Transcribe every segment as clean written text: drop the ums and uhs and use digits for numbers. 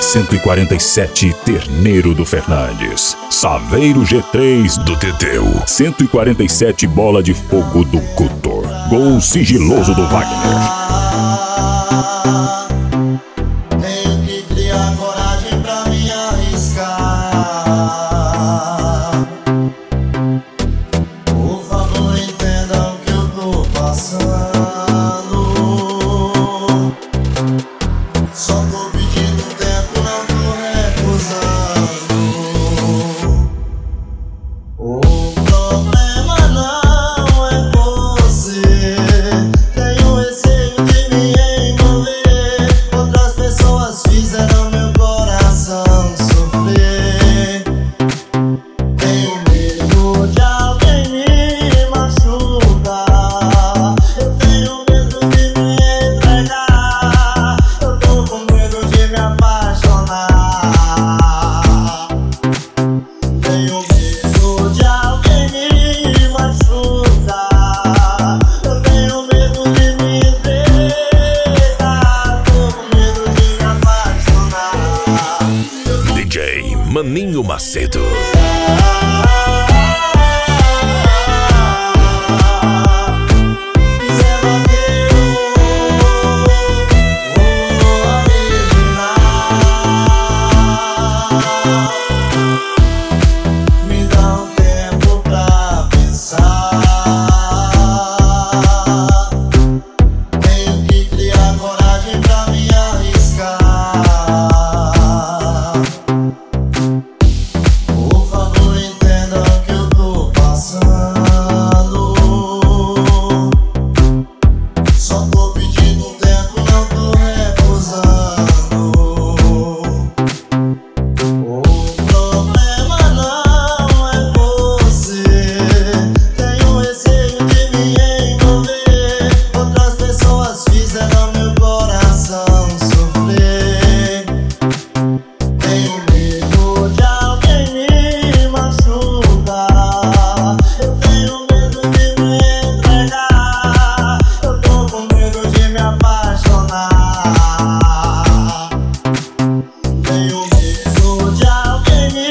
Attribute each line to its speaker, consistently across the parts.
Speaker 1: 147 Terneiro do Fernandes, Saveiro G3 do Teteu, 147 Bola de Fogo do Cutor, Gol Sigiloso do Wagner.
Speaker 2: Tenho que criar coragem pra me arriscar. Por favor, entenda o que eu tô passando. Só tô pedindo tempo, não tô recusando. O problema não é você. Tenho receio de me envolver. Outras pessoas fizeram meu coração sofrer. Tenho medo de alguém me machucar. Eu tenho medo de me entregar. Eu tô com medo de me apaixonar. Tenho medo de alguém me machucar. Eu tenho medo de me entregar. Tô com medo de me apaixonar.
Speaker 1: DJ Maninho Macedo.
Speaker 2: Zé Vaqueiro, o original. Me dá um tempo pra pensar. Tenho que criar coragem pra me arriscar. Por favor, entenda o que eu tô passando. Só tô pedindo tempo, não tô recusando. O problema não é você. Tenho receio de me envolver. Outras pessoas fizeram meu coração sofrer. Tenho medo de alguém me machucar. Eu tenho medo de me entregar. Eu tô com medo de me apaixonar. Tenho medo de alguém me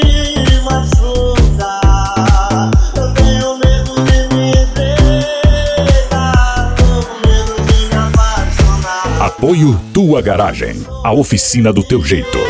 Speaker 2: machucar. Eu tenho medo de me entregar. Tô com medo de me apaixonar.
Speaker 1: Apoio Tua Garagem, a oficina do teu jeito.